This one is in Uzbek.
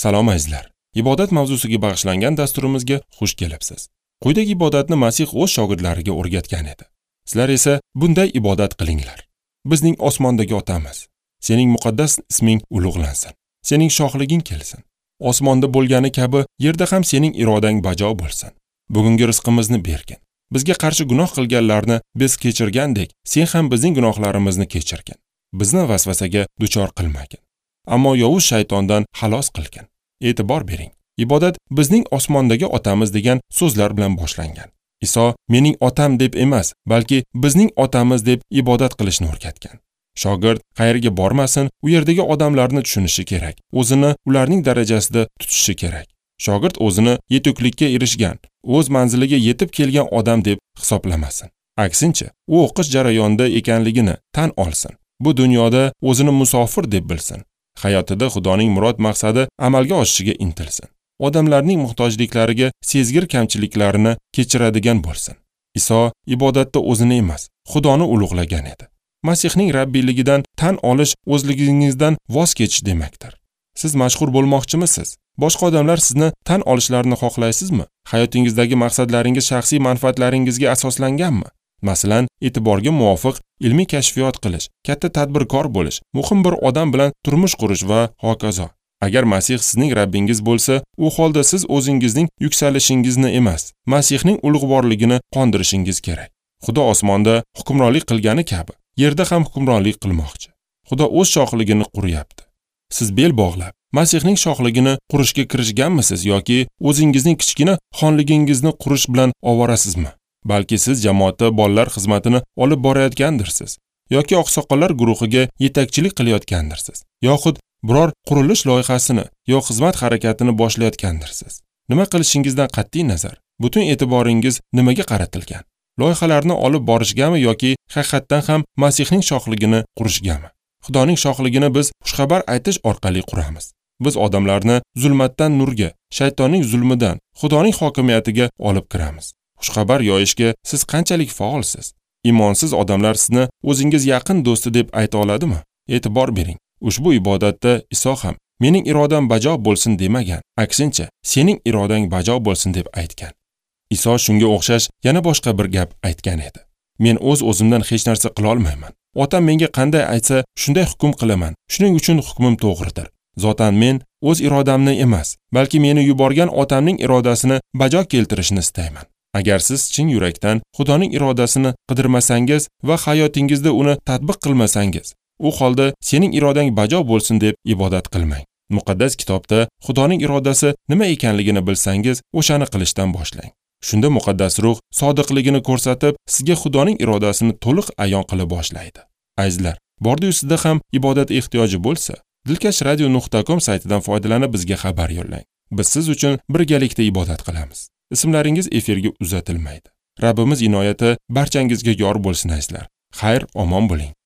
Salom azizlar. Ibodat mavzusiga bag'ishlangan dasturimizga xush kelibsiz. Quyidagi ibodatni Masih o'z shogirdlariga o'rgatgan edi. Sizlar esa bunday ibodat qilinglar. Bizning osmondagi otamiz, sening muqaddas isming ulug'lansin. Sening shohliging kelsin. Osmonda bo'lgani kabi yerda ham sening irodang bajo bo'lsin. Bugungi rizqimizni bergin. Bizga qarshi gunoh qilganlarni biz kechirgandek, sen ham bizning gunohlarimizni kechirgin. Bizni vasvasaga duchor qilmagin. Ammo yovuz shaytondan xalos qilgin. E'tibor bering. Ibodat bizning osmondagi otamiz degan so'zlar bilan boshlangan. Iso mening otam deb emas, balki bizning otamiz deb ibodat qilishni o'rgatgan. Shogird qayerga bormasin, u yerdagi odamlarni tushunishi kerak. O'zini ularning darajasida tutishi kerak. Shogird o'zini yetuklikka erishgan, o'z manziliga yetib kelgan odam deb hisoblamasin. Aksincha, u o'qish jarayonida ekanligini tan olsin. Bu dunyoda o'zini musofir deb bilsin. Hayotida Xudoning murod maqsadi amalga oshishiga intilsin. Odamlarning muhtojliklariga sezgir kamchiliklarini kechiradigan bo'lsin. Iso ibodatda o'zini emas, Xudoni ulug'lagan edi. Masihning rabbiyligidan tan olish o'zligingizdan voz kechish demakdir. Siz mashhur bo'lmoqchimisiz? Boshqa odamlar sizni tan olishlarini xohlaysizmi? Hayotingizdagi maqsadlaringiz shaxsiy manfaatlaringizga asoslanganmi? Masalan, e'tiborga muvofiq ilmiy kashfiyot qilish, katta tadbirkor bo'lish, muhim bir odam bilan turmush qurish va hokazo. Agar Masih sizning Rabbingiz bo'lsa, u holda siz o'zingizning yuksalishingizni emas, Masihning ulug'vorligini qondirishingiz kerak. Xudo osmonda hukmronlik qilgani kabi, yerda ham hukmronlik qilmoqchi. Xudo o'z shohligini quryapti. Siz bel bog'lab, Masihning shohligini qurishga kirishganmisiz yoki o'zingizning kichkina xonligingizni qurish bilan ovorasizmi? Balki siz jamoatda bolalar xizmatini olib borayotgandirsiz, yoki oqsoqollar guruhiga yetakchilik qilayotgandirsiz, yoxud biror qurilish loyihasini yo xizmat harakatini boshlayotgandirsiz. Nima qilishingizdan qat'iy nazar, butun e'tiboringiz nimaga qaratilgan? Loyihalarni olib borishgami yoki haqiqatdan ham Masihning shohligini qurishgami? Xudoning shohligini biz xushxabar aytish orqali quramiz. Biz odamlarni zulmatdan nurga, shaytonning zulmidan Xudoning hokimiyatiga olib kiramiz. Xushxabar yoyishga siz qanchalik faolsiz? Imonsiz odamlar sizni o'zingiz yaqin do'sti deb ayta oladimi? E'tibor bering. Ushbu ibodatda Iso ham mening irodam bajo bo'lsin demagan, aksincha sening irodang bajo bo'lsin deb aytgan. Iso shunga o'xshash yana boshqa bir gap aytgan edi. Men o'z-o'zimdan hech narsa qila olmayman. Otam menga qanday aytsa, shunday hukm qilaman. Shuning uchun hukmim to'g'ridir. Zotan men o'z irodamni emas, balki meni yuborgan otamning irodasini bajo keltirishni istayman. Agar siz chin yurakdan Xudoning irodasini qidirmasangiz va hayotingizda uni tatbiq qilmasangiz, u holda sening irodang bajo bo'lsin deb ibodat qilmang. Muqaddas kitobda Xudoning irodasi nima ekanligini bilsangiz, o'shani qilishdan boshlang. Shunda muqaddas ruh sodiqligini ko'rsatib, sizga Xudoning irodasini to'liq ayon qila boshlaydi. Azizlar, bordi-yu sizda ham ibodat ehtiyoji bo'lsa, dilkashradio.com saytidan foydalanib bizga xabar yo'llang. Biz siz uchun birgalikda ibodat qilamiz. Ismlaringiz efirga uzatilmaydi. Rabbimiz inoyati barchangizga yor bo'lsin azizlar. Xayr, omon bo'ling.